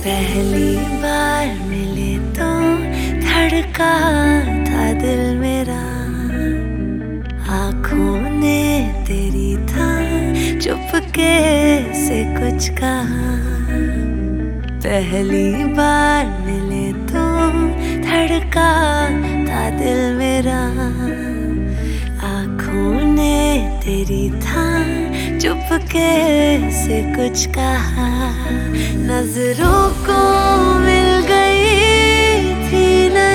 पहली बार मिले तो धड़का था दिल मेरा, आँखों ने तेरी था चुपके से कुछ कहा। पहली बार मिले तो धड़का था दिल मेरा, आँखों ने तेरी था चुपके से कुछ कहा। नजरों को मिल गई थी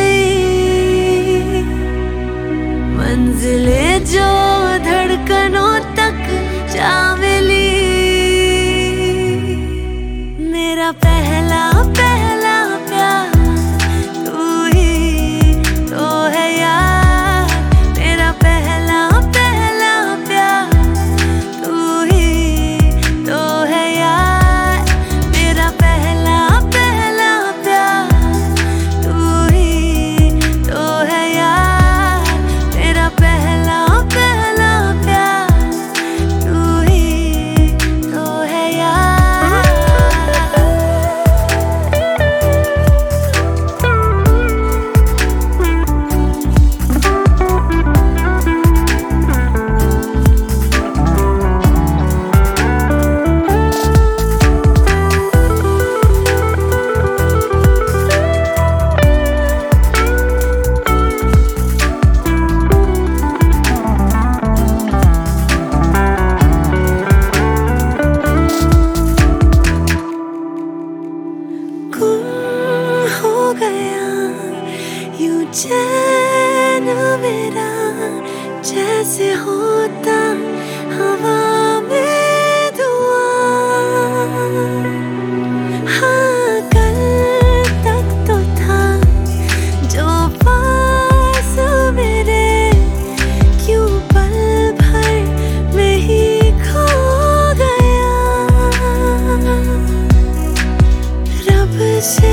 नई मंजिलें जो धड़कनों तक जा मिली। मेरा पहला पहला प्यार तू ही तो है यार, मेरा पहला पहला प्यार तू ही तो है यार, मेरा पहला पहला प्यार तू ही तो है यार, मेरा पहला पहला प्यार तू ही तो है यार। हो गया यूं चैन मेरा, जैसे होता हवा में धुआं। हाँ कल तक तो था जो पास मेरे, क्यों पल भर में ही खो गया। रब से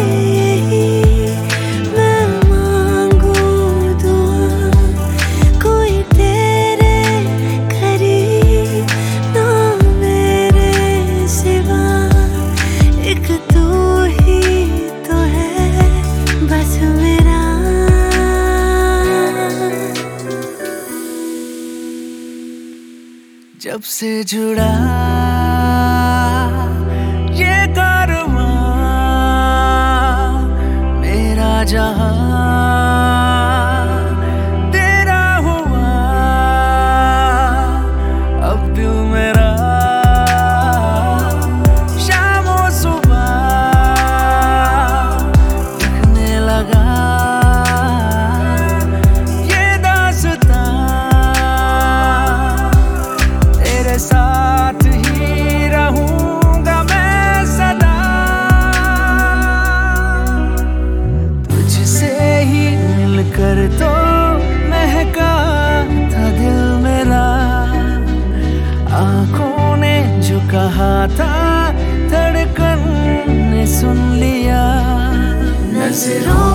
जब से जुड़ा ये कारवां मेरा जहां तेरा हुआ, अब दिल मेरा शाम और सुबह दिखने लगा। साथ ही रहूंगा मैं सदा, तुझसे ही मिलकर तो महका था दिल मेरा। आँखों ने जो कहा था धड़कन ने सुन लिया। नजरों